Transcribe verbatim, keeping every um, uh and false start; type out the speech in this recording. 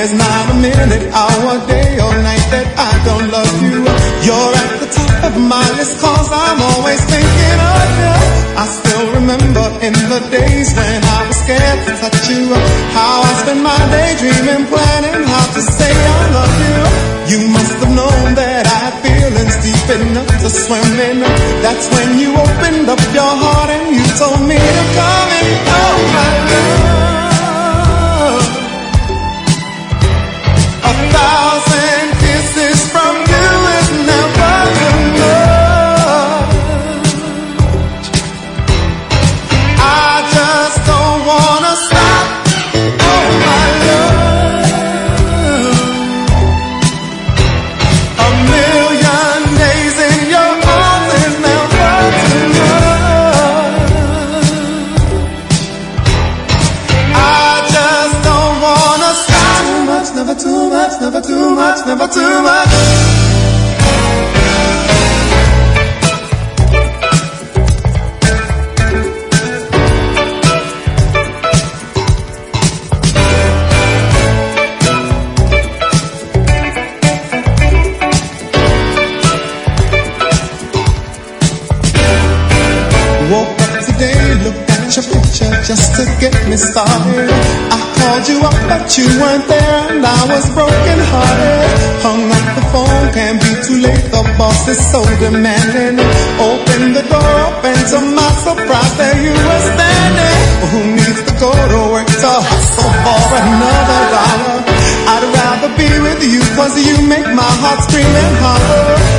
There's not a minute, hour, day or night that I don't love you. You're at the top of my list, cause I'm always thinking of you. I still remember in the days when I was scared to touch you, how I spent my day dreaming, planning how to say I love you. You must have known that I had feelings deep enough to swim in. That's when you opened up your heart and you told me to come and oh my love. A thousand kisses from you is never enough. I just don't wanna stop. Oh my love. A million days in your arms is never enough. I just don't wanna stop. Too much, never too much, never too much, never too much. Woke up today, looked at your picture just to get me started. I called you up, but you weren't there, and I was broken hearted. Hung up the phone, can't be too late, the boss is so demanding. Opened the door up, and to my surprise, there you were standing. Who needs to go to work to hustle for another dollar? I'd rather be with you, cause you make my heart scream and holler.